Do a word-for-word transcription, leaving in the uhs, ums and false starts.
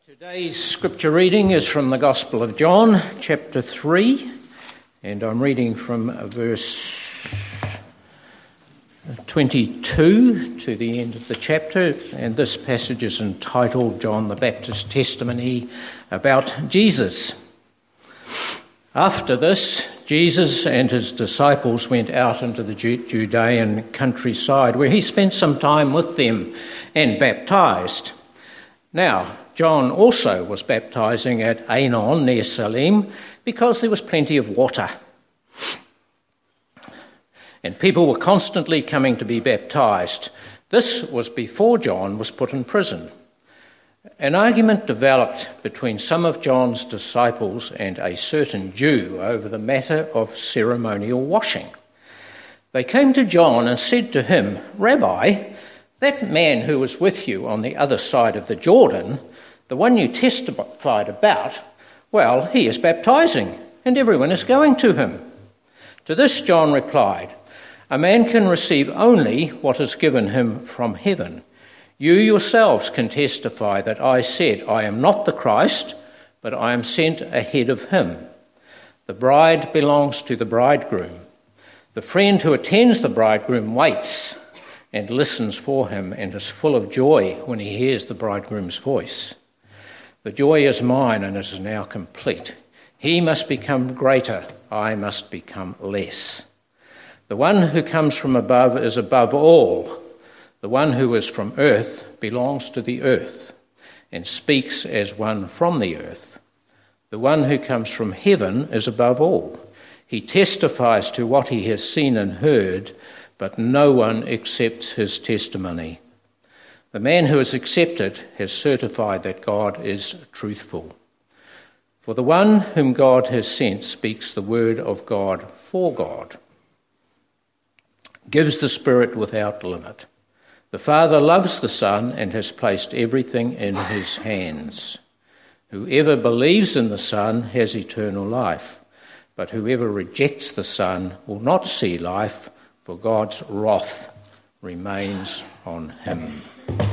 Today's scripture reading is from the Gospel of John, chapter three, and I'm reading from verse twenty-two to the end of the chapter, and this passage is entitled John the Baptist's Testimony about Jesus. After this, Jesus and his disciples went out into the Judean countryside, where he spent some time with them and baptized. Now, John also was baptizing at Aenon near Salim because there was plenty of water. And people were constantly coming to be baptized. This was before John was put in prison. An argument developed between some of John's disciples and a certain Jew over the matter of ceremonial washing. They came to John and said to him, "Rabbi, that man who was with you on the other side of the Jordan, the one you testified about, well, he is baptizing, and everyone is going to him." To this John replied, "A man can receive only what is given him from heaven. You yourselves can testify that I said, I am not the Christ, but I am sent ahead of him. The bride belongs to the bridegroom. The friend who attends the bridegroom waits and listens for him and is full of joy when he hears the bridegroom's voice. The joy is mine and it is now complete. He must become greater, I must become less. The one who comes from above is above all. The one who is from earth belongs to the earth and speaks as one from the earth. The one who comes from heaven is above all. He testifies to what he has seen and heard, but no one accepts his testimony. The man who has accepted has certified that God is truthful. For the one whom God has sent speaks the word of God for God, gives the Spirit without limit. The Father loves the Son and has placed everything in his hands. Whoever believes in the Son has eternal life, but whoever rejects the Son will not see life, for God's wrath remains on him."